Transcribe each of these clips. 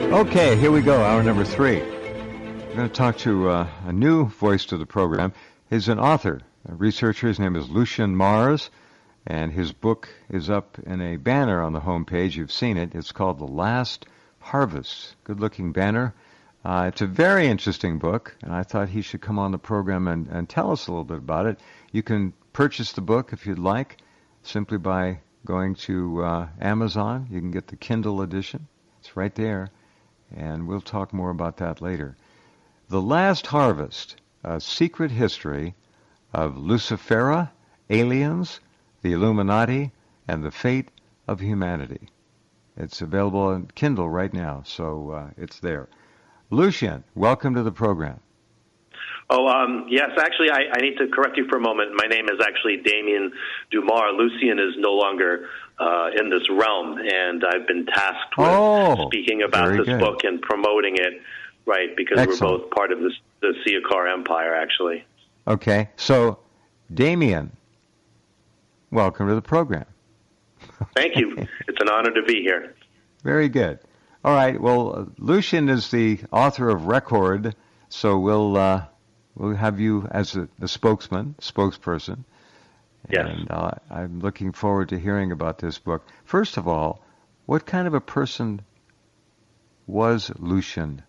Okay, here we go, hour number 3. We're going to talk to a new voice to the program. He's an author, a researcher. His name is Lucien Mars, and his book is up in a banner on the homepage. You've seen it. It's called The Last Harvest. Good-looking banner. It's a very interesting book, and I thought he should come on the program and tell us a little bit about it. You can purchase the book if you'd like, simply by going to Amazon. You can get the Kindle edition. It's right there. And we'll talk more about that later. The Last Harvest, A Secret History of Lucifera, Aliens, the Illuminati, and the Fate of Humanity. It's available on Kindle right now, so it's there. Lucien, welcome to the program. Yes, actually, I need to correct you for a moment. My name is actually Damien Dumar. Lucien is no longer in this realm, and I've been tasked with speaking about this book and promoting it, right, because Excellent. We're both part of the Siakar Empire, actually. Okay, so Damien, welcome to the program. Thank you. It's an honor to be here. Very good. All right, well, Lucien is the author of Record, so we'll have you as a spokesperson. Yes. And I'm looking forward to hearing about this book. First of all, what kind of a person was Lucien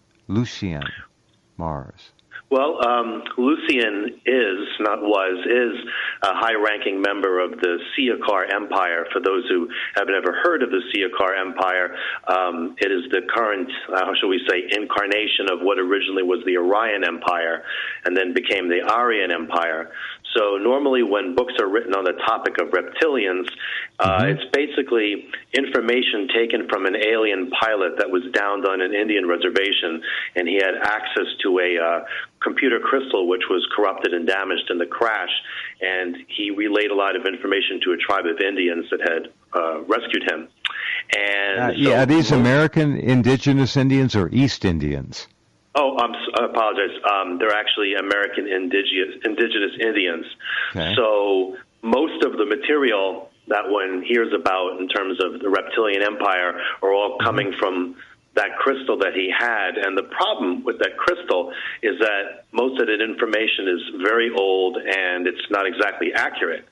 Mars? Well, Lucien is a high-ranking member of the Siakar Empire. For those who have never heard of the Siakar Empire, it is the current, how shall we say, incarnation of what originally was the Orion Empire and then became the Aryan Empire. So normally when books are written on the topic of reptilians, it's basically information taken from an alien pilot that was downed on an Indian reservation, and he had access to a computer crystal which was corrupted and damaged in the crash, and he relayed a lot of information to a tribe of Indians that had rescued him. And are these American indigenous Indians or East Indians? Oh, I apologize. They're actually American indigenous Indians. Okay. So most of the material that one hears about in terms of the reptilian empire are all coming from that crystal that he had. And the problem with that crystal is that most of that information is very old and it's not exactly accurate.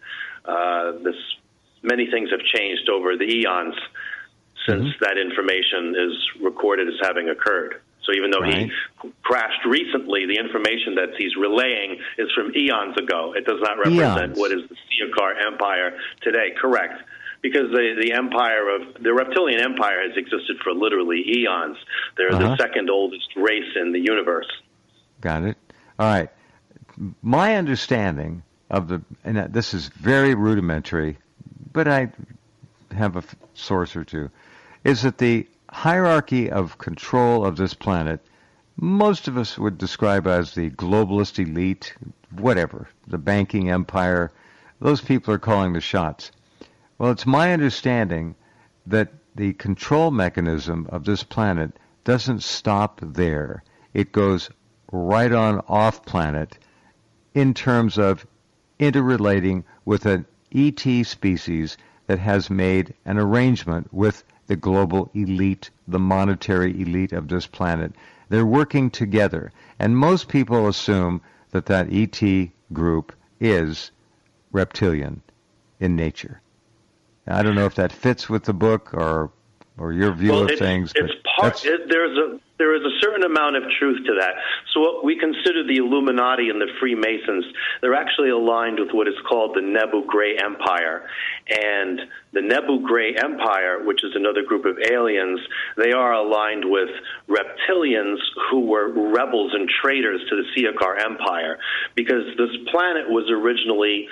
Many things have changed over the eons since that information is recorded as having occurred. So even though he crashed recently, the information that he's relaying is from eons ago. It does not represent what is the Siakar Empire today. Correct. Because the reptilian empire has existed for literally eons. They're the second oldest race in the universe. Got it. All right. My understanding of and this is very rudimentary, but I have a source or two, is that the hierarchy of control of this planet, most of us would describe as the globalist elite, whatever, the banking empire. Those people are calling the shots. Well, it's my understanding that the control mechanism of this planet doesn't stop there. It goes right on off planet in terms of interrelating with an ET species that has made an arrangement with the global elite, the monetary elite of this planet. They're working together. And most people assume that that ET group is reptilian in nature. Now, I don't know if that fits with the book or your view of things. There is a certain amount of truth to that. So what we consider the Illuminati and the Freemasons, they're actually aligned with what is called the Nebu Gray Empire. And the Nebu Gray Empire, which is another group of aliens, they are aligned with reptilians who were rebels and traitors to the Siakar Empire. Because this planet was originally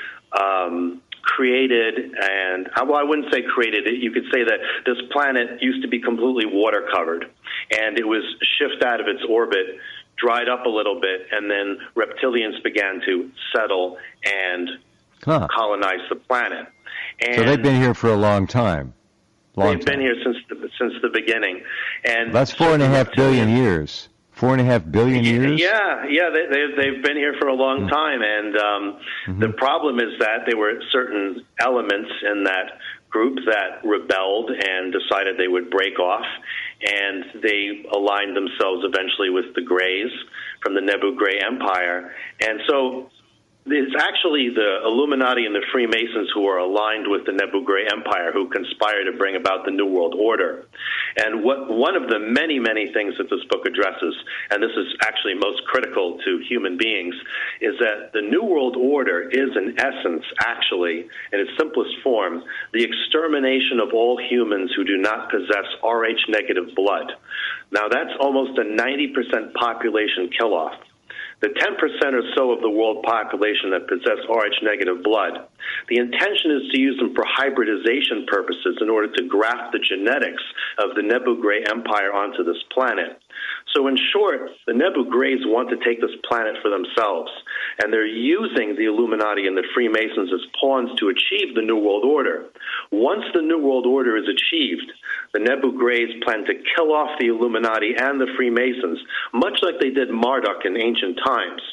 created, and well, I wouldn't say created. You could say that this planet used to be completely water covered, and it was shifted out of its orbit, dried up a little bit, and then reptilians began to settle and colonize the planet. And so they've been here for a long time. They've been here since the beginning, and that's 4.5 billion years. 4.5 billion years? Yeah, they've been here for a long time, and the problem is that there were certain elements in that group that rebelled and decided they would break off, and they aligned themselves eventually with the Greys from the Nebu Grey Empire. And so it's actually the Illuminati and the Freemasons who are aligned with the Nebu Grey Empire who conspire to bring about the New World Order. And one of the many, many things that this book addresses, and this is actually most critical to human beings, is that the New World Order is in essence, actually, in its simplest form, the extermination of all humans who do not possess Rh-negative blood. Now, that's almost a 90% population kill-off. The 10% or so of the world population that possess Rh-negative blood, the intention is to use them for hybridization purposes in order to graft the genetics of the Nebu Grey Empire onto this planet. So in short, the Nebu Greys want to take this planet for themselves, and they're using the Illuminati and the Freemasons as pawns to achieve the New World Order. Once the New World Order is achieved, the Nebu Greys plan to kill off the Illuminati and the Freemasons, much like they did Marduk in ancient times.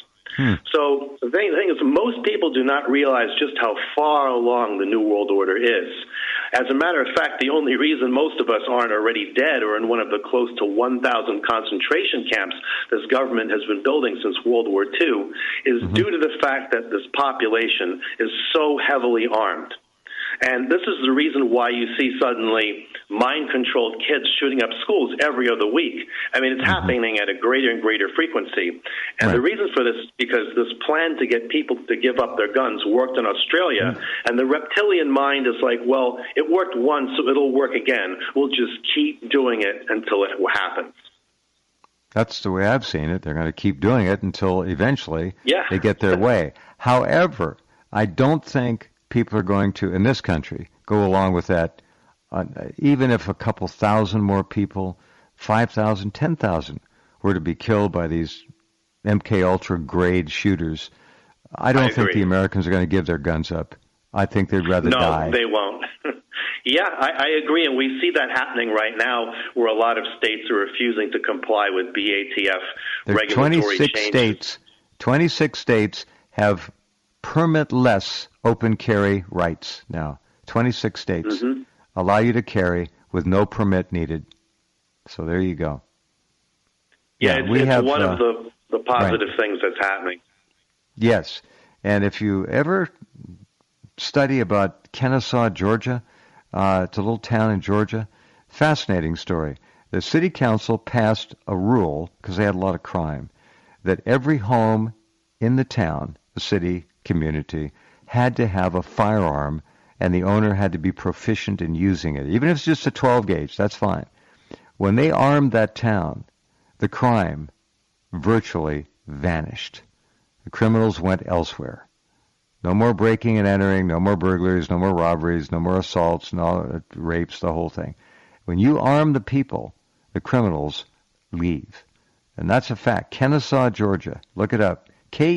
So the thing is, most people do not realize just how far along the New World Order is. As a matter of fact, the only reason most of us aren't already dead or in one of the close to 1,000 concentration camps this government has been building since World War II is due to the fact that this population is so heavily armed. And this is the reason why you see suddenly mind-controlled kids shooting up schools every other week. I mean, it's happening at a greater and greater frequency. And the reason for this is because this plan to get people to give up their guns worked in Australia, and the reptilian mind is like, well, it worked once, so it'll work again. We'll just keep doing it until it happens. That's the way I've seen it. They're going to keep doing it until eventually they get their way. However, I don't think people are going to, in this country, go along with that. Even if a couple thousand more people, 5,000, 10,000, were to be killed by these MK Ultra grade shooters, I don't think the Americans are going to give their guns up. I think they'd rather die. No, they won't. I agree, and we see that happening right now where a lot of states are refusing to comply with BATF regulatory changes. 26 states have permit-less open carry rights now. 26 states allow you to carry with no permit needed. So there you go. Yeah, it's one of the positive things that's happening. Yes, and if you ever study about Kennesaw, Georgia, it's a little town in Georgia, fascinating story. The city council passed a rule, because they had a lot of crime, that every home in the town, the city, community, had to have a firearm, and the owner had to be proficient in using it. Even if it's just a 12 gauge, that's fine. When they armed that town, the crime virtually vanished. The criminals went elsewhere. No more breaking and entering, no more burglaries, no more robberies, no more assaults, no rapes, the whole thing. When you arm the people, the criminals leave. And that's a fact. Kennesaw, Georgia. Look it up.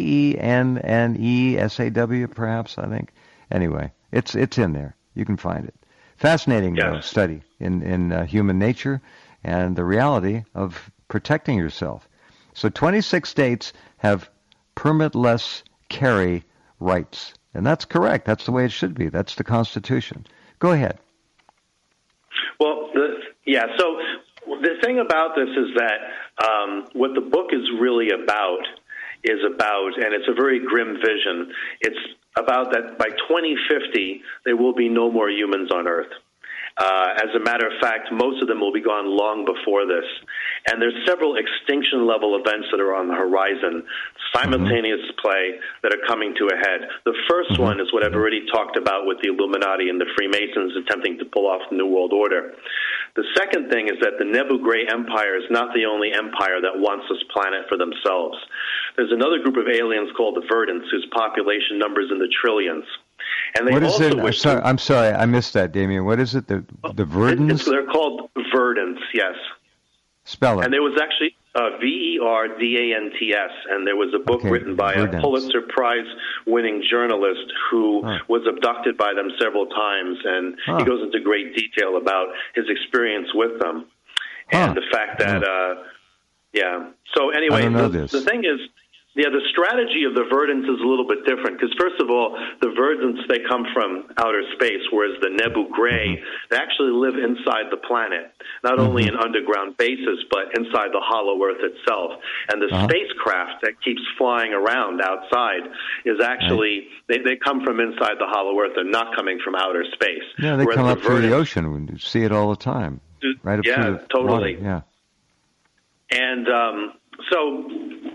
Kennesaw, perhaps, I think. Anyway, it's in there. You can find it. Fascinating study in human nature and the reality of protecting yourself. So 26 states have permitless carry rights. And that's correct. That's the way it should be. That's the Constitution. Go ahead. Well, so the thing about this is that what the book is really about, and it's a very grim vision, it's about that by 2050, there will be no more humans on Earth. As a matter of fact, most of them will be gone long before this. And there's several extinction-level events that are on the horizon, simultaneous play, that are coming to a head. The first one is what I've already talked about with the Illuminati and the Freemasons attempting to pull off the New World Order. The second thing is that the Nebu Grey Empire is not the only empire that wants this planet for themselves. There's another group of aliens called the Verdants, whose population numbers in the trillions. And they what is it? I'm sorry, I missed that, Damien. What is it? The Verdants? They're called Verdants, yes. Spell it. And there was actually Verdants, and there was a book written by a Pulitzer Prize-winning journalist who was abducted by them several times, and he goes into great detail about his experience with them and the fact that, So anyway, the thing is, Yeah, the strategy of the verdants is a little bit different because, first of all, the verdants, they come from outer space, whereas the Nebu Gray, they actually live inside the planet, not only in underground bases, but inside the hollow Earth itself. And the spacecraft that keeps flying around outside is actually, they come from inside the hollow Earth. They're not coming from outer space. Yeah, they come up through the ocean. You see it all the time. Right up through the totally. water. Yeah. And so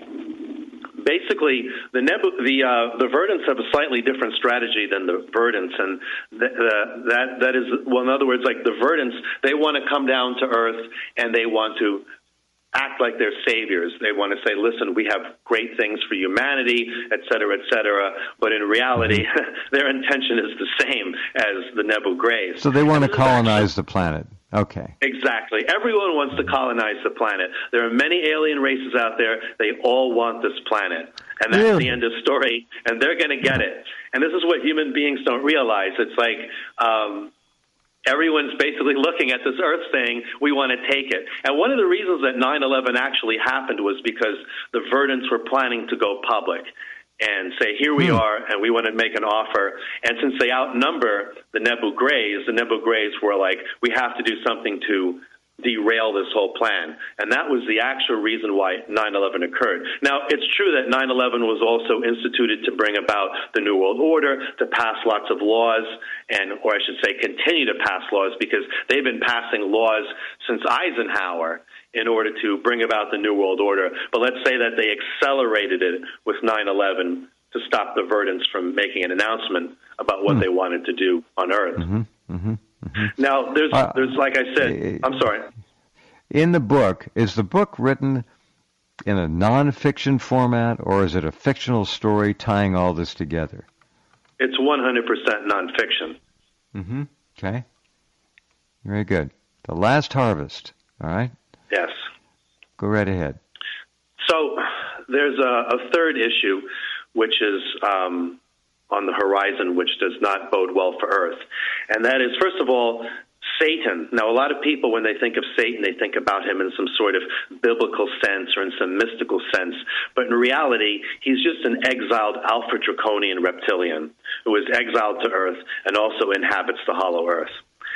basically, the verdants have a slightly different strategy than the verdants, and that is, well, in other words, like the verdants, they want to come down to Earth and they want to act like they're saviors. They want to say, listen, we have great things for humanity, et cetera, but in reality, their intention is the same as the Nebu Grays. So they want to colonize the planet. Okay. Exactly. Everyone wants to colonize the planet. There are many alien races out there. They all want this planet. And that's the end of story. And they're going to get it. And this is what human beings don't realize. It's like everyone's basically looking at this Earth saying, we want to take it. And one of the reasons that 9/11 actually happened was because the verdants were planning to go public and say, here we are, and we want to make an offer. And since they outnumber the Nebu Grays were like, we have to do something to derail this whole plan. And that was the actual reason why 9/11 occurred. Now, it's true that 9/11 was also instituted to bring about the New World Order, to pass lots of laws, or I should say continue to pass laws, because they've been passing laws since Eisenhower in order to bring about the New World Order. But let's say that they accelerated it with 9/11 to stop the verdants from making an announcement about what they wanted to do on Earth. Now, there's like I said, I'm sorry. In the book, is the book written in a nonfiction format, or is it a fictional story tying all this together? It's 100% nonfiction. Okay. Very good. The Last Harvest. All right. Yes. Go right ahead. So there's a third issue, which is on the horizon, which does not bode well for Earth. And that is, first of all, Satan. Now, a lot of people, when they think of Satan, they think about him in some sort of biblical sense or in some mystical sense. But in reality, he's just an exiled Alpha Draconian reptilian who is exiled to Earth and also inhabits the hollow Earth.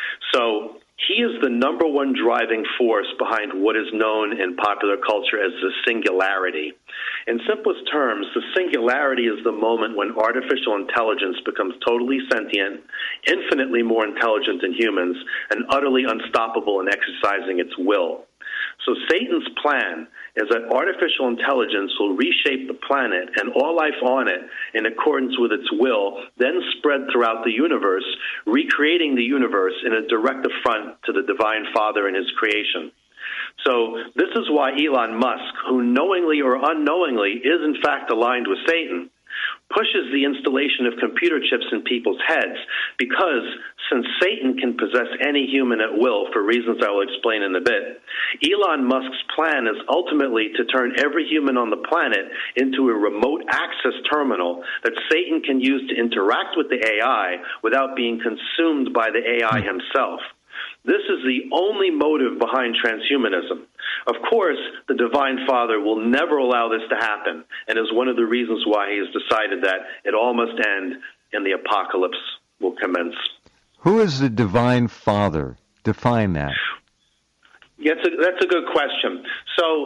So he is the number one driving force behind what is known in popular culture as the singularity. In simplest terms, the singularity is the moment when artificial intelligence becomes totally sentient, infinitely more intelligent than humans, and utterly unstoppable in exercising its will. So Satan's plan is that artificial intelligence will reshape the planet and all life on it in accordance with its will, then spread throughout the universe, recreating the universe in a direct affront to the Divine Father and his creation. So this is why Elon Musk, who knowingly or unknowingly is in fact aligned with Satan, pushes the installation of computer chips in people's heads, because since Satan can possess any human at will for reasons I will explain in a bit, Elon Musk's plan is ultimately to turn every human on the planet into a remote access terminal that Satan can use to interact with the AI without being consumed by the AI himself. This is the only motive behind transhumanism. Of course, the Divine Father will never allow this to happen, and is one of the reasons why he has decided that it all must end and the apocalypse will commence. Who is the Divine Father? Define that. Yeah, that's a good question. So,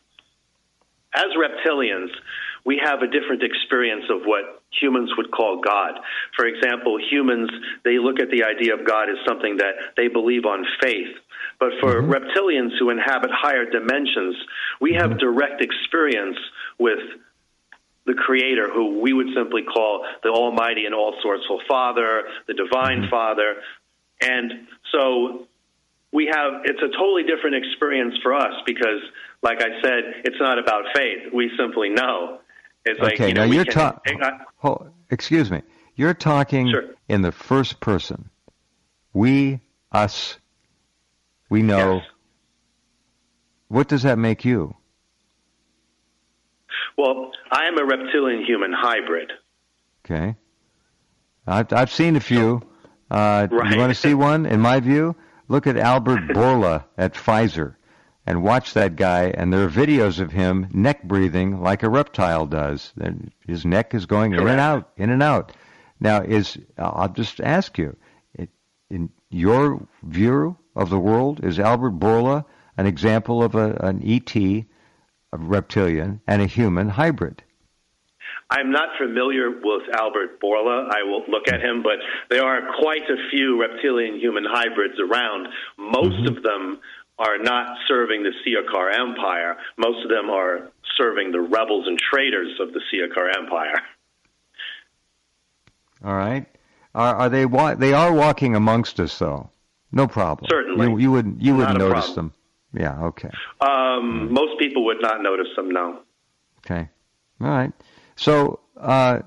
as reptilians, we have a different experience of what humans would call God. For example, humans, they look at the idea of God as something that they believe on faith. But for reptilians who inhabit higher dimensions, we have direct experience with the Creator, who we would simply call the Almighty and all-sourceful Father, the Divine Father. And so it's a totally different experience for us because, like I said, it's not about faith. We simply know. It's okay, like, now you're talking. Excuse me. You're talking in the first person. We, us, we know. Yes. What does that make you? Well, I am a reptilian-human hybrid. Okay. I've seen a few. Right. You want to see one? In my view, look at Albert Bourla at Pfizer. and watch that guy, and there are videos of him neck breathing like a reptile does. His neck is going in and out, in and out. Now, I'll just ask you, in your view of the world, is Albert Bourla an example of an ET, a reptilian, and a human hybrid? I'm not familiar with Albert Bourla. I will look at him, but there are quite a few reptilian-human hybrids around. Most of them are not serving the Siakar Empire. Most of them are serving the rebels and traitors of the Siakar Empire. All right. Are they? They are walking amongst us, though. No problem. Certainly. You wouldn't notice them. Yeah. Okay. Most people would not notice them. No. Okay. All right. So let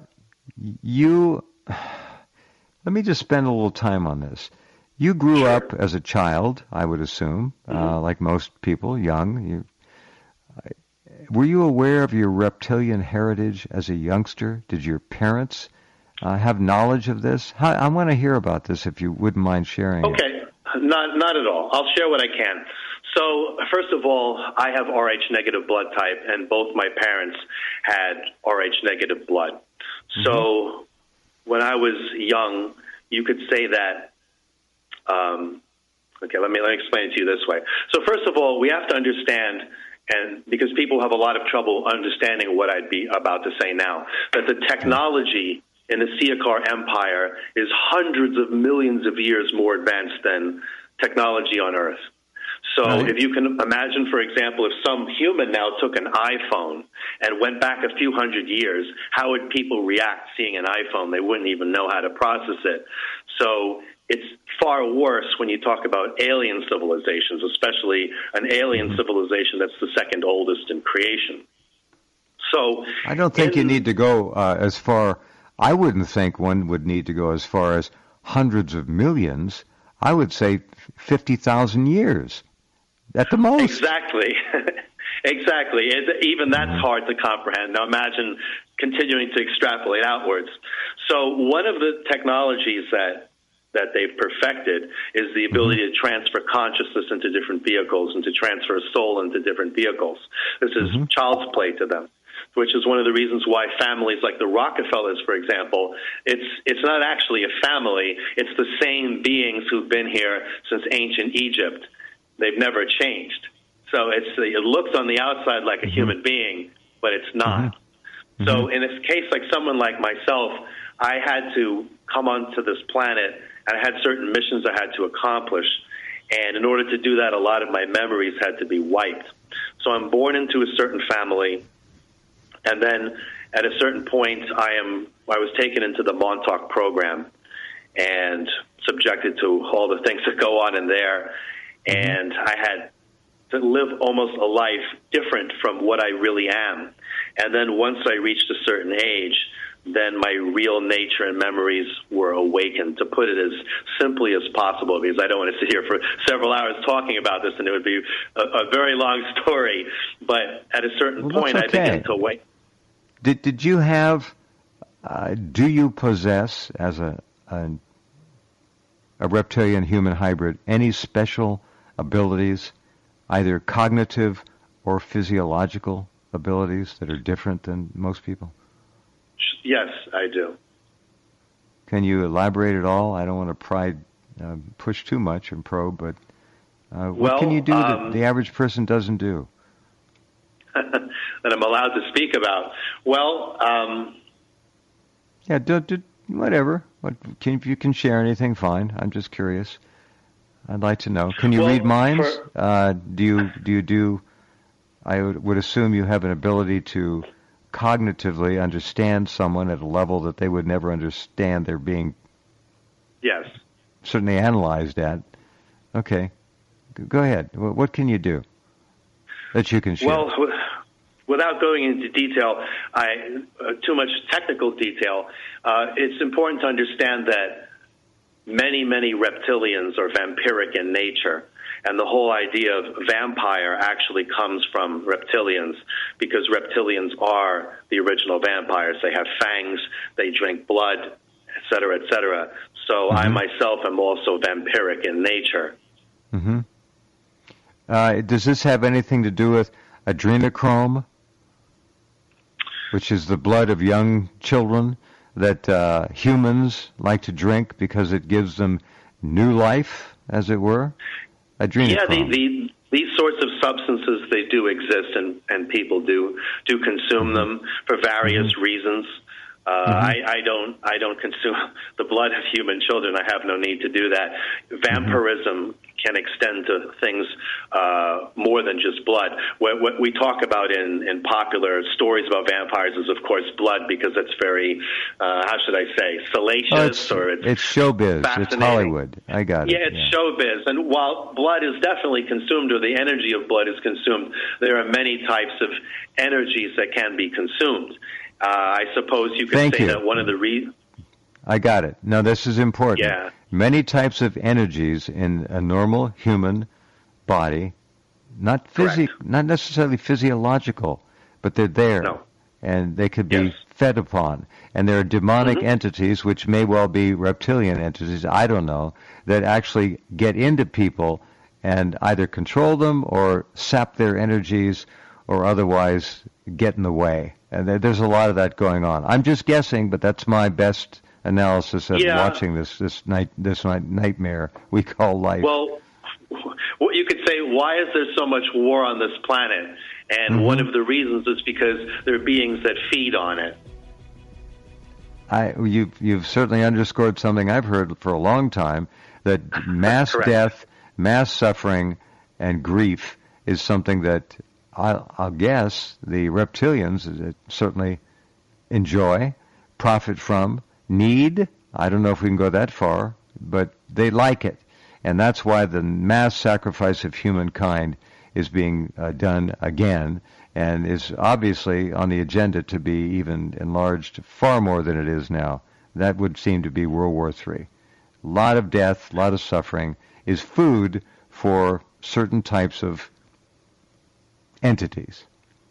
me just spend a little time on this. You grew up as a child, I would assume, like most people, young. Were you aware of your reptilian heritage as a youngster? Did your parents have knowledge of this? I want to hear about this, if you wouldn't mind sharing. Okay, not at all. I'll share what I can. So, first of all, I have Rh negative blood type, and both my parents had Rh negative blood. So, when I was young, you could say that. Okay, let me explain it to you this way. So, first of all, we have to understand, and because people have a lot of trouble understanding what I'd be about to say now, that the technology in the Siakar Empire is hundreds of millions of years more advanced than technology on Earth. So if you can imagine, for example, if some human now took an iPhone and went back a few hundred years, how would people react seeing an iPhone? They wouldn't even know how to process it. So it's far worse when you talk about alien civilizations, especially an alien civilization that's the second oldest in creation. So I don't think you need to go as far. I wouldn't think one would need to go as far as hundreds of millions. I would say 50,000 years at the most. Exactly. Exactly. Even that's hard to comprehend. Now imagine continuing to extrapolate outwards. So one of the technologies that they've perfected is the ability to transfer consciousness into different vehicles and to transfer a soul into different vehicles. This is child's play to them, which is one of the reasons why families like the Rockefellers, for example, it's not actually a family. It's the same beings who've been here since ancient Egypt. They've never changed. So it looks on the outside like a human being, but it's not. So in this case, like someone like myself, I had to come onto this planet, and I had certain missions I had to accomplish. And in order to do that, a lot of my memories had to be wiped. So I'm born into a certain family, and then at a certain point, I was taken into the Montauk program and subjected to all the things that go on in there. And I had to live almost a life different from what I really am. And then once I reached a certain age, then my real nature and memories were awakened, to put it as simply as possible, because I don't want to sit here for several hours talking about this, and it would be a very long story. But at a certain point, I began to wake. Did you have, do you possess, as a reptilian human hybrid, any special abilities, either cognitive or physiological abilities that are different than most people? Yes, I do. Can you elaborate at all? I don't want to push too much and probe, but what can you do that the average person doesn't do? That I'm allowed to speak about? Well, yeah, whatever. If you can share anything, fine. I'm just curious. I'd like to know. Can you read minds? Do you do? I would assume you have an ability to cognitively understand someone at a level that they would never understand they're being certainly analyzed at. Okay. Go ahead. What can you do that you can share? Well, without going into detail, too much technical detail, it's important to understand that many reptilians are vampiric in nature. And the whole idea of vampire actually comes from reptilians, because reptilians are the original vampires. They have fangs, they drink blood, et cetera, et cetera. So I myself am also vampiric in nature. Does this have anything to do with adrenochrome, which is the blood of young children that humans like to drink because it gives them new life, as it were? Adrenochrome. Yeah, these sorts of substances, they do exist, and people do consume them for various reasons. I don't consume the blood of human children. I have no need to do that. Vampirism can extend to things more than just blood. What we talk about in popular stories about vampires is, of course, blood, because it's very, how should I say, salacious, it's showbiz. It's Hollywood. I got it. Yeah, it's showbiz. And while blood is definitely consumed, or the energy of blood is consumed, there are many types of energies that can be consumed. I suppose you could say that one of the reasons... I got it. No, this is important. Yeah. Many types of energies in a normal human body, not necessarily physiological, but they're there. No. And they could be fed upon. And there are demonic entities, which may well be reptilian entities, I don't know, that actually get into people and either control them or sap their energies or otherwise get in the way. And there's a lot of that going on. I'm just guessing, but that's my best analysis of watching this nightmare we call life. Well, you could say, why is there so much war on this planet? And one of the reasons is because there are beings that feed on it. You've certainly underscored something I've heard for a long time, that mass death, mass suffering, and grief is something that I'll guess the reptilians certainly enjoy, profit from, need. I don't know if we can go that far, but they like it. And that's why the mass sacrifice of humankind is being done again, and is obviously on the agenda to be even enlarged far more than it is now. That would seem to be World War III. A lot of death, a lot of suffering is food for certain types of entities.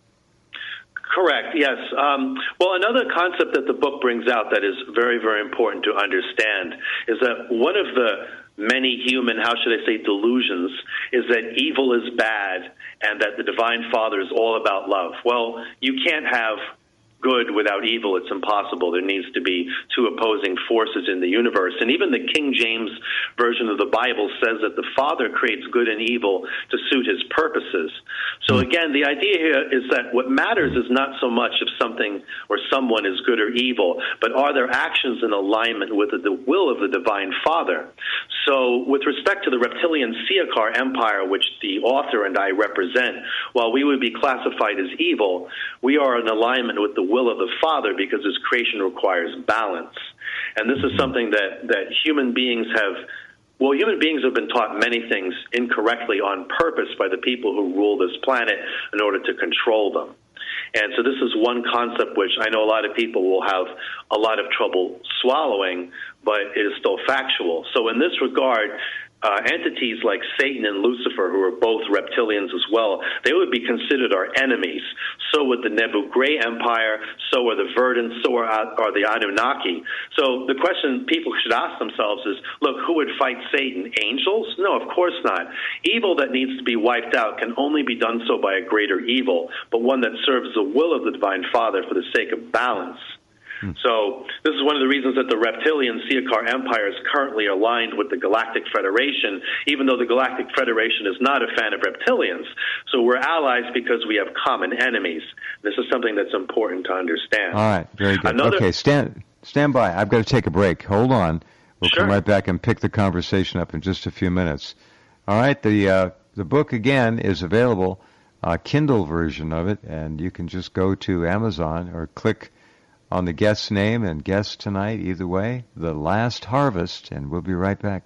Correct, yes. Well, another concept that the book brings out that is very, very important to understand is that one of the many human, how should I say, delusions is that evil is bad and that the Divine Father is all about love. Well, you can't have good without evil. It's impossible. There needs to be two opposing forces in the universe. And even the King James Version of the Bible says that the Father creates good and evil to suit his purposes. So again, the idea here is that what matters is not so much if something or someone is good or evil, but are their actions in alignment with the will of the Divine Father. So with respect to the reptilian Siakar Empire, which the author and I represent, while we would be classified as evil, we are in alignment with the will of the Father because his creation requires balance. And this is something that human beings have been taught many things incorrectly on purpose by the people who rule this planet in order to control them. And so this is one concept which I know a lot of people will have a lot of trouble swallowing, but it is still factual. So in this regard, entities like Satan and Lucifer, who are both reptilians as well, they would be considered our enemies. So would the Nebu Gray Empire, so are the Verdants, so are the Anunnaki. So the question people should ask themselves is, look, who would fight Satan? Angels? No, of course not. Evil that needs to be wiped out can only be done so by a greater evil, but one that serves the will of the Divine Father for the sake of balance. So this is one of the reasons that the reptilian Siakar Empire is currently aligned with the Galactic Federation, even though the Galactic Federation is not a fan of reptilians. So we're allies because we have common enemies. This is something that's important to understand. All right, very good. Okay, stand by. I've got to take a break. Hold on. We'll come right back and pick the conversation up in just a few minutes. All right, the book, again, is available, Kindle version of it, and you can just go to Amazon or click on the guest's name and guest tonight, either way, The Last Harvest, and we'll be right back.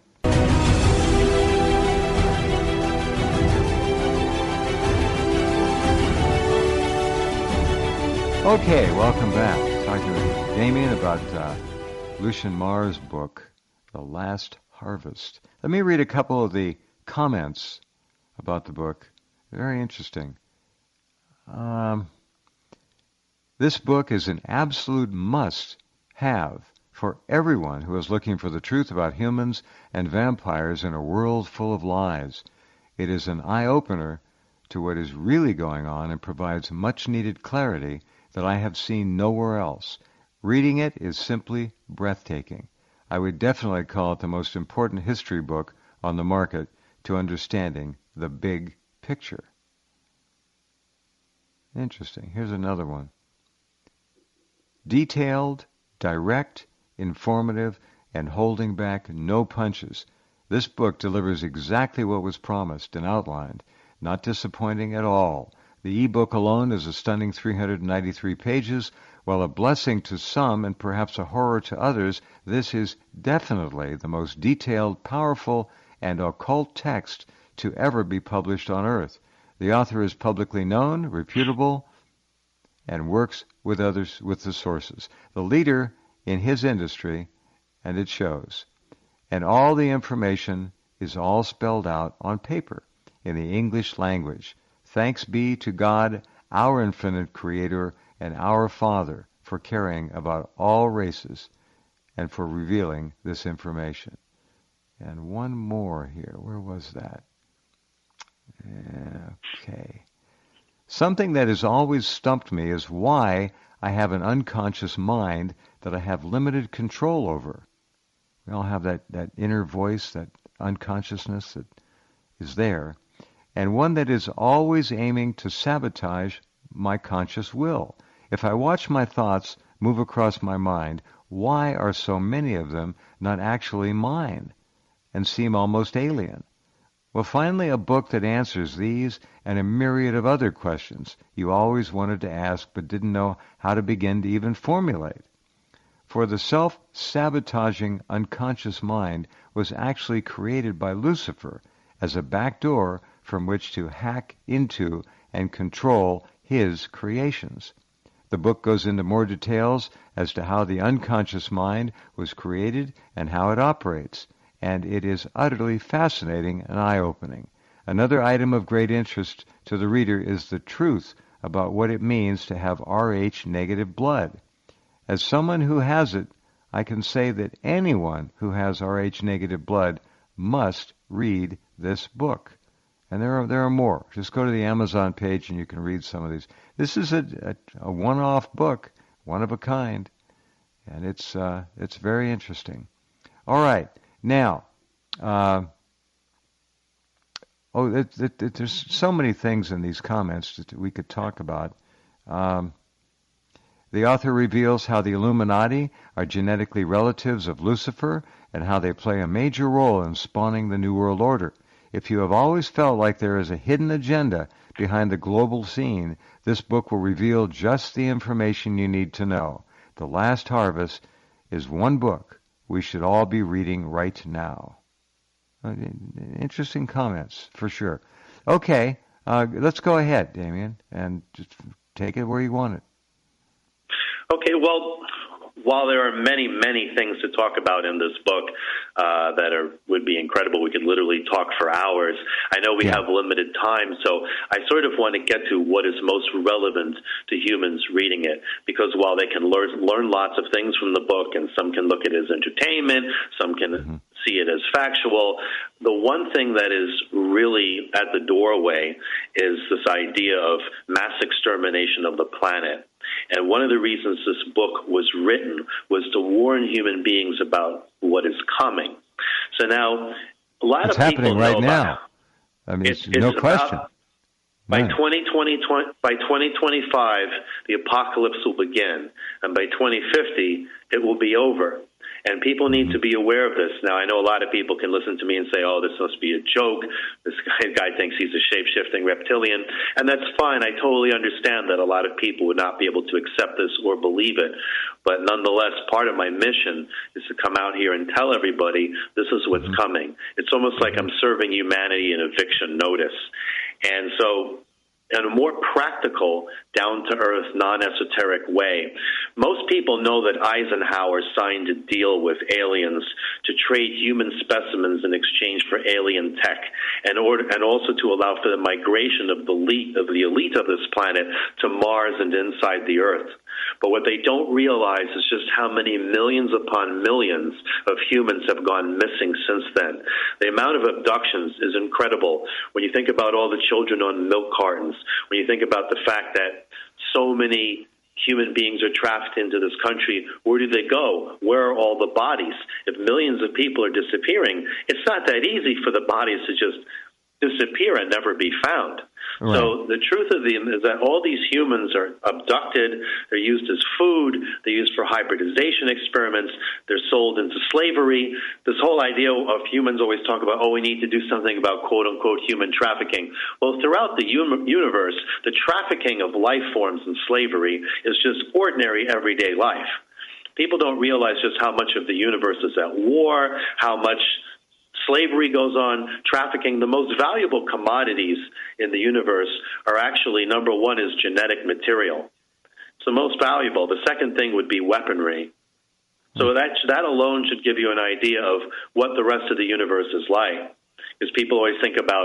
Okay, welcome back. Talking to Damien about Lucien Marr's book, The Last Harvest. Let me read a couple of the comments about the book. Very interesting. This book is an absolute must-have for everyone who is looking for the truth about humans and vampires in a world full of lies. It is an eye-opener to what is really going on and provides much-needed clarity that I have seen nowhere else. Reading it is simply breathtaking. I would definitely call it the most important history book on the market to understanding the big picture. Interesting. Here's another one. Detailed, direct, informative, and holding back no punches. This book delivers exactly what was promised and outlined, not disappointing at all. The ebook alone is a stunning 393 pages. While a blessing to some and perhaps a horror to others, this is definitely the most detailed, powerful, and occult text to ever be published on Earth. The author is publicly known, reputable, and works with others with the sources. The leader in his industry, and it shows. And all the information is all spelled out on paper in the English language. Thanks be to God, our infinite Creator, and our Father, for caring about all races and for revealing this information. And one more here. Where was that? Okay. Something that has always stumped me is why I have an unconscious mind that I have limited control over. We all have that inner voice, that unconsciousness that is there, and one that is always aiming to sabotage my conscious will. If I watch my thoughts move across my mind, why are so many of them not actually mine and seem almost alien? Well, finally, a book that answers these and a myriad of other questions you always wanted to ask but didn't know how to begin to even formulate. For the self-sabotaging unconscious mind was actually created by Lucifer as a back door from which to hack into and control his creations. The book goes into more details as to how the unconscious mind was created and how it operates, and it is utterly fascinating and eye-opening. Another item of great interest to the reader is the truth about what it means to have Rh negative blood. As someone who has it, I can say that anyone who has Rh negative blood must read this book. And there are more. Just go to the Amazon page and you can read some of these. This is a one-off book, one of a kind, and it's very interesting. All right, now, there's so many things in these comments that we could talk about. The author reveals how the Illuminati are genetically relatives of Lucifer and how they play a major role in spawning the New World Order. If you have always felt like there is a hidden agenda behind the global scene, this book will reveal just the information you need to know. The Last Harvest is one book we should all be reading right now. Interesting comments, for sure. Okay, let's go ahead, Damien, and just take it where you want it. Okay, well, while there are many, many things to talk about in this book that would be incredible, we could literally talk for hours. I know we have limited time, so I sort of want to get to what is most relevant to humans reading it, because while they can learn lots of things from the book, and some can look at it as entertainment, some can see it as factual, the one thing that is really at the doorway is this idea of mass extermination of the planet. And one of the reasons this book was written was to warn human beings about what is coming. So now, a lot it's of people happening right know now. I mean, it's no question. By 2025, the apocalypse will begin, and by 2050, it will be over. And people need to be aware of this. Now, I know a lot of people can listen to me and say, oh, this must be a joke. This guy thinks he's a shape-shifting reptilian. And that's fine. I totally understand that a lot of people would not be able to accept this or believe it. But nonetheless, part of my mission is to come out here and tell everybody this is what's coming. It's almost like I'm serving humanity an eviction notice. And so, in a more practical, down-to-earth, non-esoteric way, most people know that Eisenhower signed a deal with aliens to trade human specimens in exchange for alien tech, and also to allow for the migration of the elite of this planet to Mars and inside the Earth. But what they don't realize is just how many millions upon millions of humans have gone missing since then. The amount of abductions is incredible. When you think about all the children on milk cartons, when you think about the fact that so many human beings are trafficked into this country, where do they go? Where are all the bodies? If millions of people are disappearing, it's not that easy for the bodies to just disappear and never be found. Right. So the truth of them is that all these humans are abducted, they're used as food, they're used for hybridization experiments, they're sold into slavery. This whole idea of humans always talk about, we need to do something about quote-unquote human trafficking. Well, throughout the universe, the trafficking of life forms in slavery is just ordinary everyday life. People don't realize just how much of the universe is at war, how much slavery goes on, trafficking. The most valuable commodities in the universe are actually, number one is genetic material. It's the most valuable. The second thing would be weaponry. So that alone should give you an idea of what the rest of the universe is like. Because people always think about,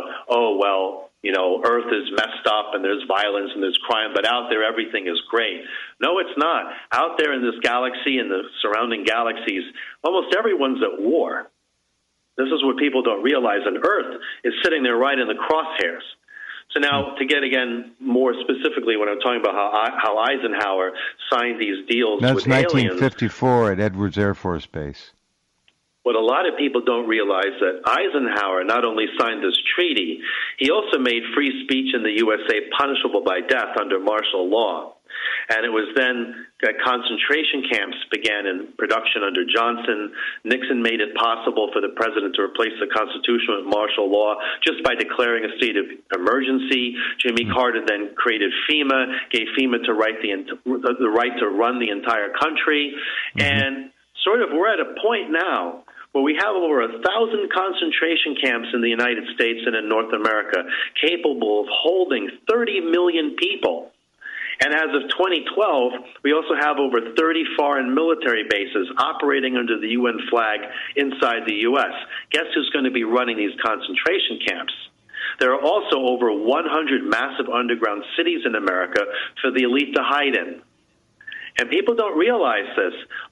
Earth is messed up and there's violence and there's crime, but out there everything is great. No, it's not. Out there in this galaxy and the surrounding galaxies, almost everyone's at war. This is what people don't realize, and Earth is sitting there right in the crosshairs. So now, to get, again, more specifically, when I'm talking about how Eisenhower signed these deals with aliens. That's 1954 at Edwards Air Force Base. What a lot of people don't realize that Eisenhower not only signed this treaty, he also made free speech in the USA punishable by death under martial law. And it was then that concentration camps began in production under Johnson. Nixon made it possible for the president to replace the Constitution with martial law just by declaring a state of emergency. Jimmy Carter then created FEMA, gave FEMA the right to run the entire country. And sort of we're at a point now where we have over 1,000 concentration camps in the United States and in North America capable of holding 30 million people. And as of 2012, we also have over 30 foreign military bases operating under the UN flag inside the U.S. Guess who's going to be running these concentration camps? There are also over 100 massive underground cities in America for the elite to hide in. And people don't realize this.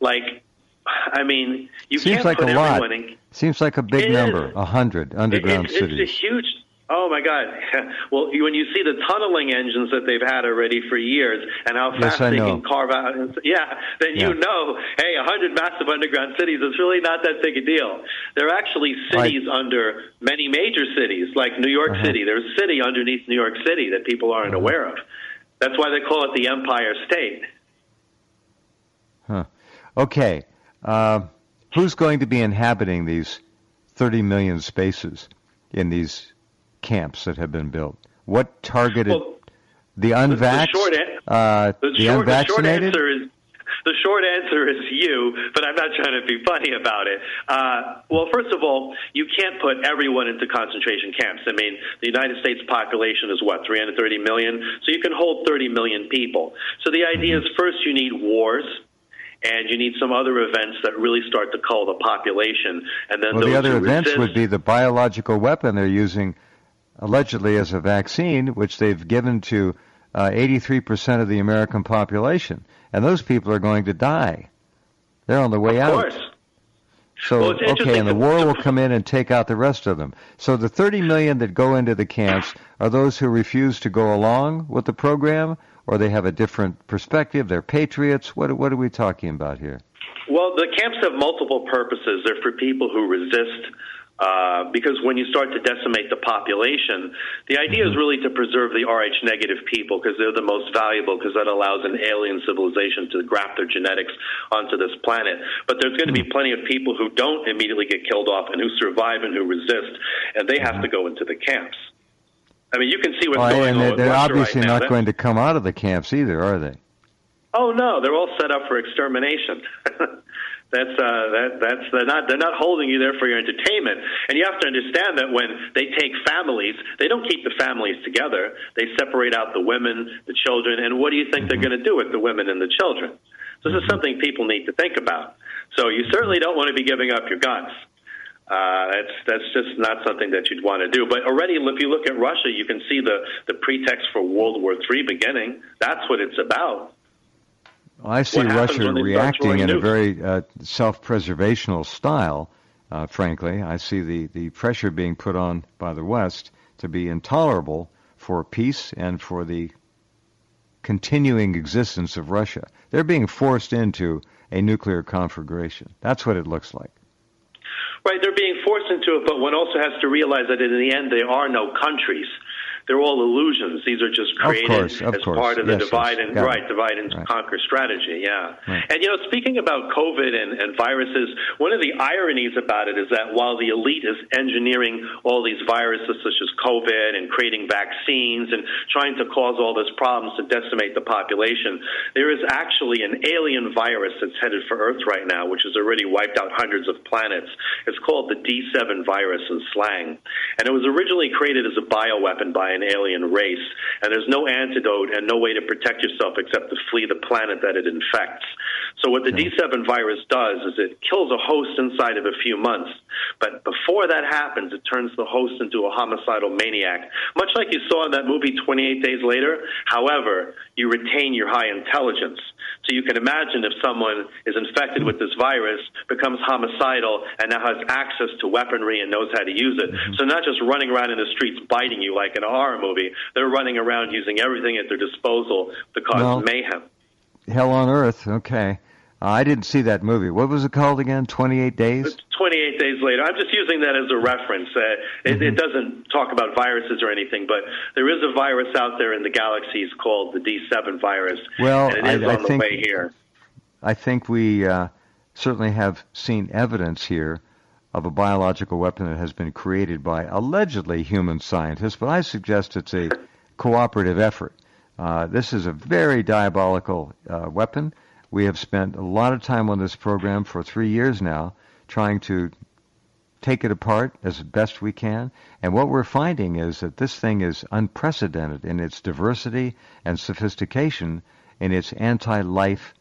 You Seems can't like put a lot. everyone in. Seems like a big number, 100 underground cities. It's a huge... Oh, my God. Well, when you see the tunneling engines that they've had already for years and how fast they can carve out, you know, hey, 100 massive underground cities, it's really not that big a deal. There are actually cities under many major cities, like New York City. There's a city underneath New York City that people aren't aware of. That's why they call it the Empire State. Huh. Okay. Who's going to be inhabiting these 30 million spaces in these camps that have been built? What targeted the unvaxxed? The unvaccinated? The short answer is you, but I'm not trying to be funny about it. Well, first of all, you can't put everyone into concentration camps. I mean, the United States population is 330 million? So you can hold 30 million people. So the idea is first you need wars, and you need some other events that really start to cull the population. And then the other events would be the biological weapon they're using allegedly as a vaccine, which they've given to 83% of the American population. And those people are going to die. They're on the way out. Of course. So, and the war will come in and take out the rest of them. So the 30 million that go into the camps are those who refuse to go along with the program, or they have a different perspective, they're patriots? What are we talking about here? Well, the camps have multiple purposes. They're for people who resist, because when you start to decimate the population, the idea is really to preserve the Rh-negative people because they're the most valuable, because that allows an alien civilization to graft their genetics onto this planet. But there's going to be plenty of people who don't immediately get killed off and who survive and who resist, and they have to go into the camps. I mean, you can see what's going on with they're Russia obviously right now. not going to come out of the camps either, are they? Oh no, they're all set up for extermination. They're not holding you there for your entertainment. And you have to understand that when they take families, they don't keep the families together. They separate out the women, the children, and what do you think they're going to do with the women and the children? So this is something people need to think about. So you certainly don't want to be giving up your guns. That's just not something that you'd want to do. But already, if you look at Russia, you can see the pretext for World War III beginning. That's what it's about. I see Russia reacting in a very self-preservational style, frankly. I see the pressure being put on by the West to be intolerable for peace and for the continuing existence of Russia. They're being forced into a nuclear conflagration. That's what it looks like. Right, they're being forced into it, but one also has to realize that in the end there are no countries. They're all illusions. These are just created as part of the divide and conquer strategy. Yeah. Right. And, speaking about COVID and viruses, one of the ironies about it is that while the elite is engineering all these viruses such as COVID and creating vaccines and trying to cause all these problems to decimate the population, there is actually an alien virus that's headed for Earth right now, which has already wiped out hundreds of planets. It's called the D7 virus in slang. And it was originally created as a bioweapon by an alien race, and there's no antidote and no way to protect yourself except to flee the planet that it infects. So what the D7 virus does is it kills a host inside of a few months, but before that happens, it turns the host into a homicidal maniac, much like you saw in that movie 28 Days Later. However, you retain your high intelligence. So you can imagine if someone is infected with this virus, becomes homicidal, and now has access to weaponry and knows how to use it. So not just running around in the streets biting you like in a horror movie, they're running around using everything at their disposal to cause mayhem. Hell on Earth, okay. I didn't see that movie. What was it called again? 28 Days? It's 28 Days Later. I'm just using that as a reference. It doesn't talk about viruses or anything, but there is a virus out there in the galaxies called the D7 virus, and it is on the way here. I think we certainly have seen evidence here of a biological weapon that has been created by allegedly human scientists, but I suggest it's a cooperative effort. This is a very diabolical weapon. We have spent a lot of time on this program for 3 years now trying to take it apart as best we can. And what we're finding is that this thing is unprecedented in its diversity and sophistication, in its anti-life.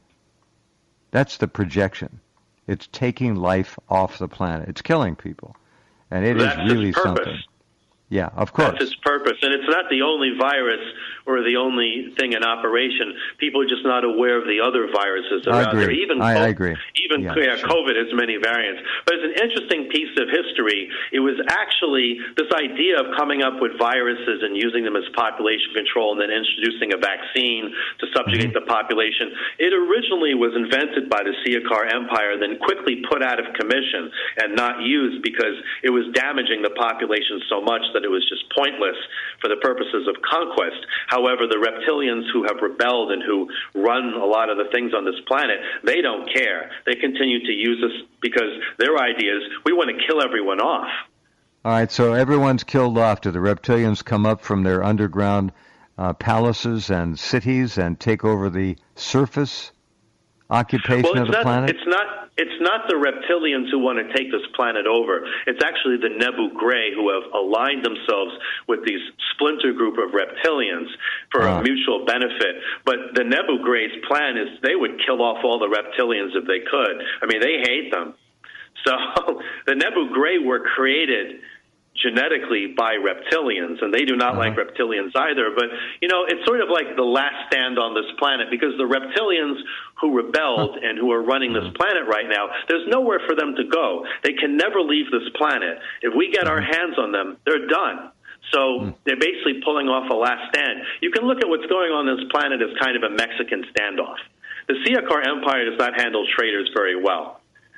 That's the projection. It's taking life off the planet. It's killing people. And it is really something. Yeah, of course. That's its purpose. And it's not the only virus or the only thing in operation. People are just not aware of the other viruses that are out there. I agree. Even COVID has many variants. But it's an interesting piece of history. It was actually this idea of coming up with viruses and using them as population control and then introducing a vaccine to subjugate the population. It originally was invented by the Siacar Empire, then quickly put out of commission and not used because it was damaging the population so much that it was just pointless for the purposes of conquest. However, the reptilians who have rebelled and who run a lot of the things on this planet, they don't care. They continue to use us because their idea is we want to kill everyone off. All right, so everyone's killed off. Do the reptilians come up from their underground palaces and cities and take over the surface occupation of the planet? It's not the reptilians who want to take this planet over. It's actually the Nebu Gray who have aligned themselves with these splinter group of reptilians for a mutual benefit. But the Nebu Gray's plan is they would kill off all the reptilians if they could. I mean, they hate them. So the Nebu Gray were created genetically by reptilians, and they do not like reptilians either. But, it's sort of like the last stand on this planet, because the reptilians who rebelled and who are running this planet right now, there's nowhere for them to go. They can never leave this planet. If we get our hands on them, they're done. So they're basically pulling off a last stand. You can look at what's going on this planet as kind of a Mexican standoff. The Siacar Empire does not handle traitors very well.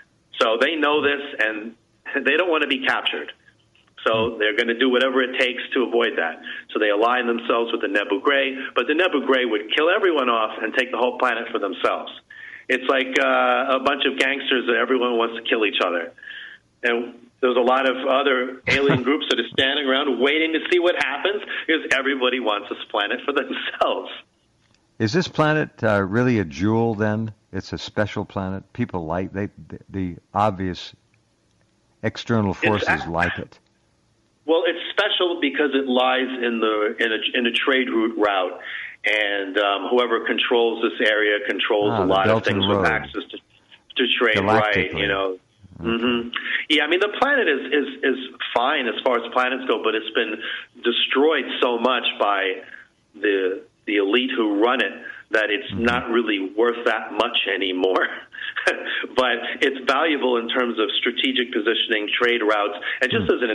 So they know this, and they don't want to be captured. So they're going to do whatever it takes to avoid that. So they align themselves with the Nebu Gray, but the Nebu Gray would kill everyone off and take the whole planet for themselves. It's like a bunch of gangsters that everyone wants to kill each other. And there's a lot of other alien groups that are standing around waiting to see what happens because everybody wants this planet for themselves. Is this planet really a jewel then? It's a special planet? People like the obvious external forces like it. Well, it's special because it lies in a trade route, and whoever controls this area controls a lot of things with access to trade, right? Yeah, I mean, the planet is fine as far as planets go, but it's been destroyed so much by the elite who run it that it's not really worth that much anymore. But it's valuable in terms of strategic positioning, trade routes, and just as an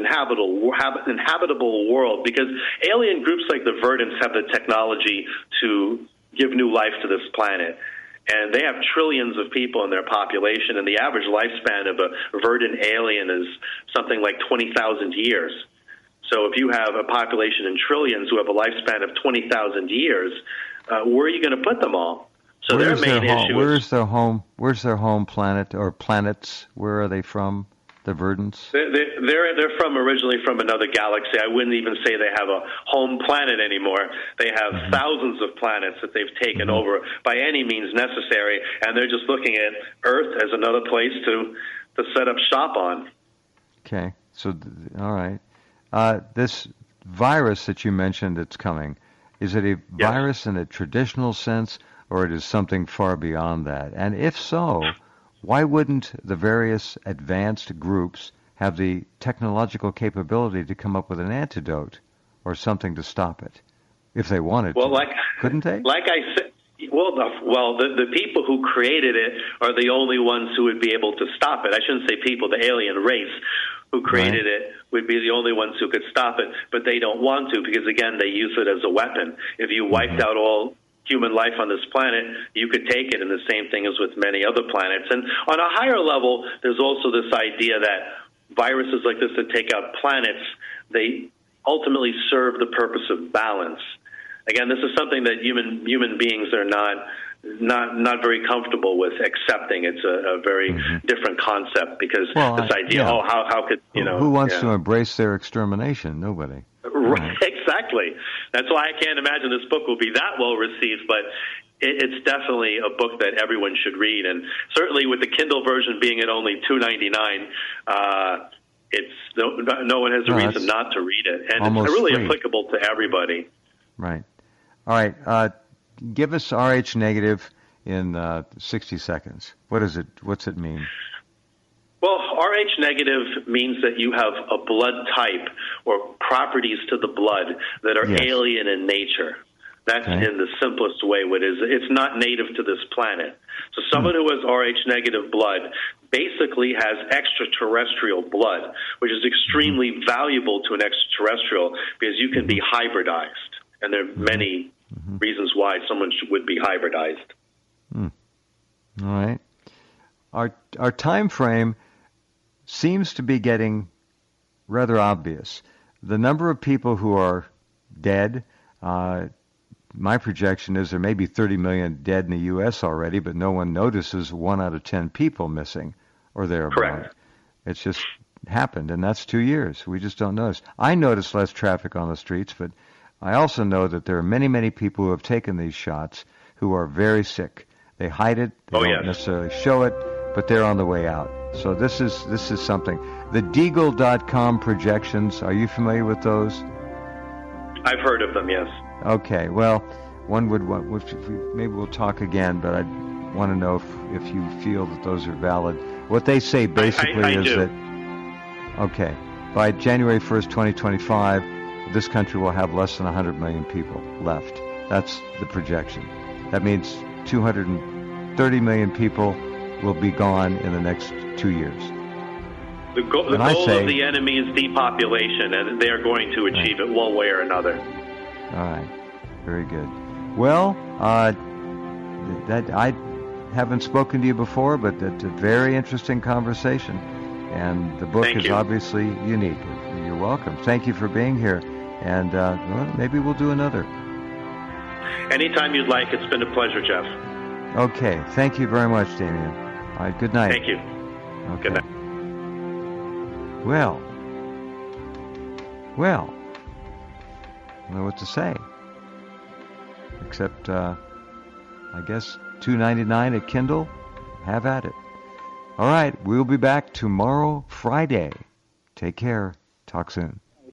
inhabitable world, because alien groups like the Verdants have the technology to give new life to this planet. And they have trillions of people in their population, and the average lifespan of a verdant alien is something like 20,000 years. So if you have a population in trillions who have a lifespan of 20,000 years, where are you going to put them all? So their main issue Where's their home planet or planets? Where are they from? The Verdants? They're originally from another galaxy. I wouldn't even say they have a home planet anymore. They have thousands of planets that they've taken over by any means necessary, and they're just looking at Earth as another place to set up shop on. Okay, so all right. This virus that you mentioned that's coming, is it a virus in a traditional sense, or it is something far beyond that? And if so, why wouldn't the various advanced groups have the technological capability to come up with an antidote or something to stop it, if they wanted to? Couldn't they? Like I said, the people who created it are the only ones who would be able to stop it. I shouldn't say people, the alien race who created it would be the only ones who could stop it, but they don't want to because, again, they use it as a weapon. If you wiped out all human life on this planet, you could take it, and the same thing is with many other planets. And on a higher level, there's also this idea that viruses like this that take out planets, they ultimately serve the purpose of balance. Again, this is something that human beings are not very comfortable with accepting. It's a very different concept because this idea, how could, who wants to embrace their extermination? Nobody. Right, exactly. That's why I can't imagine this book will be that well received, but it's definitely a book that everyone should read. And certainly with the Kindle version being at only $2.99, it's no one has a reason not to read it. And it's really free. Applicable to everybody. Right. All right. Give us Rh negative in 60 seconds. What is it? What's it mean? Well, Rh negative means that you have a blood type or properties to the blood that are alien in nature. That's in the simplest way what it is. It's not native to this planet. So someone who has Rh negative blood basically has extraterrestrial blood, which is extremely valuable to an extraterrestrial because you can be hybridized. And there are many reasons why someone would be hybridized. All right. Our time frame seems to be getting rather obvious. The number of people who are dead, my projection is there may be 30 million dead in the U.S. already, but no one notices 1 out of 10 people missing or thereabout. Correct. It's just happened, and that's 2 years. We just don't notice. I notice less traffic on the streets, but I also know that there are many, many people who have taken these shots who are very sick. They hide it. They don't necessarily show it, but they're on the way out. So this is something. The Deagle.com projections, are you familiar with those? I've heard of them, yes. Okay, well, one would maybe we'll talk again, but I want to know if you feel that those are valid. What they say basically is that, okay, by January 1st, 2025, this country will have less than 100 million people left. That's the projection. That means 230 million people will be gone in the next 2 years. The goal of the enemy is depopulation, and they are going to achieve it one way or another. All right. Very good. Well, that I haven't spoken to you before, but it's a very interesting conversation. And the book is obviously unique. You're welcome. Thank you for being here. And well, maybe we'll do another. Anytime you'd like. It's been a pleasure, Jeff. Okay. Thank you very much, Damien. All right. Good night. Thank you. Okay. Good night. Well, I don't know what to say. Except, I guess, $2.99 at Kindle. Have at it. All right. We'll be back tomorrow, Friday. Take care. Talk soon.